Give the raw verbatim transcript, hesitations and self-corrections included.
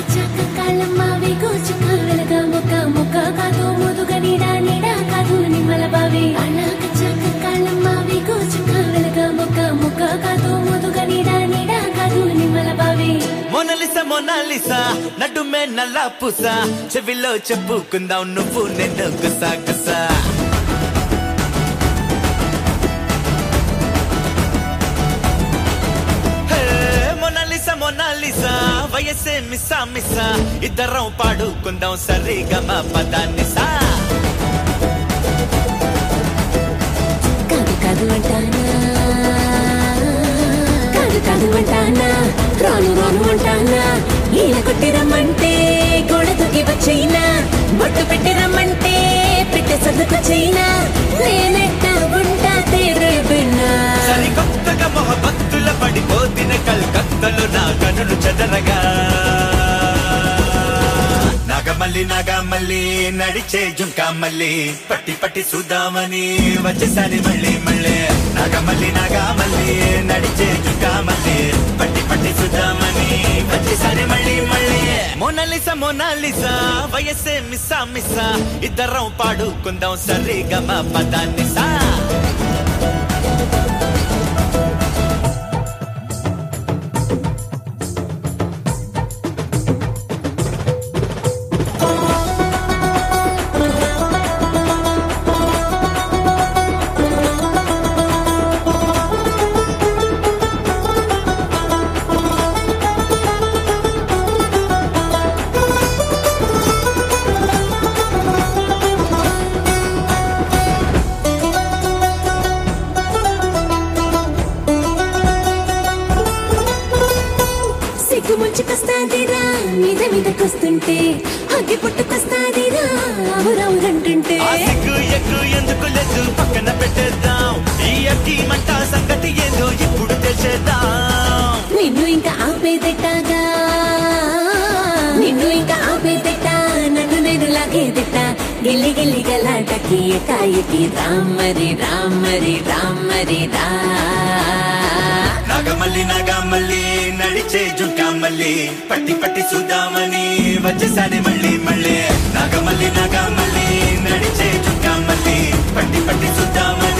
కచ్చాక కాళ్ళమ్మావి కూచుక వెలగా మొక్క మొక్క కాదు ముదుగ నీడ నీడ కాదు నిమ్మల బావి అలా కచ్చాక కాళ్ళమ్మావి కూచుక వెలగా మొక్క మొక్క కాదు ముదుగ నీడ నీడ కాదు నిమ్మల బావి మోనాలిసా మోనాలిసా నడుమే నల్ల పూస చెవిలో చెప్పుకుందాం నువ్వు నేను గుసా గుసా మోనాలిసా మోనాలిసా వయసే మిస్సా మిస్సా ఇద్దరం పాడుకుందాం సరిగమ పదానిసా కాదు కాదు అంటానా కాదు కాదు అంటానా రాను రాను అంటానా ఈల కొట్టి రమ్మంటే గోడ దూకి వచ్చైనా బొట్టు పెట్టి రమ్మంటే పెట్టే సర్దుకొచ్చైనా నేనెట్ట ఉంటా తేరే బిన్నా సరికొత్తగా మొహబత్తుల పడిపోతిన కల్కత్తలు నా కనులు చెదరగా నాగమల్లి నాగమల్లి నడిచే జుంకా మల్లి పట్టి పట్టి చూద్దామని వచ్చేసారి మళ్ళీ మళ్ళీ నాగమల్లి నాగమల్లి నడిచే జుంకా మల్లి పట్టి పట్టి చూద్దామని వచ్చేసారి మళ్ళీ మళ్ళీ మోనాలిసా మోనాలిసా వయసే మిస్సా మిస్సా ఇద్దరం పాడుకుందాం సరిగమ పదానిసా సిగ్గు ముంచుకొస్తాదిరా మీద మీదకొస్తుంటే అగ్గి పుట్టుకొస్తాదిరా అవురవురంటుంటే సిగ్గు ఎగ్గు ఎందుకు లేదు పక్కన పెట్టేద్దాం ఈ అగ్గి మంట సంగతి ఏందో ఇప్పుడు తెలిసేద్దాం నిన్ను ఇంకా ఆపేదెట్టాగా నిన్ను ఇంకా ఆపేదెట్ట నన్ను నేను లాగేదెట్ట గిల్లి గిల్లి గలాటకి ఎకాయకి రామ్మరి రామ్మరి రామ్మరి రా నాగమల్లి నాగమల్లి నడిచే జుంకా మల్లి పట్టి పట్టి చూద్దామని వచ్చేసారి మళ్ళీ మళ్ళీ నాగమల్లి నాగమల్లి నడిచే జుంకా మల్లి పట్టి పట్టి చూద్దామని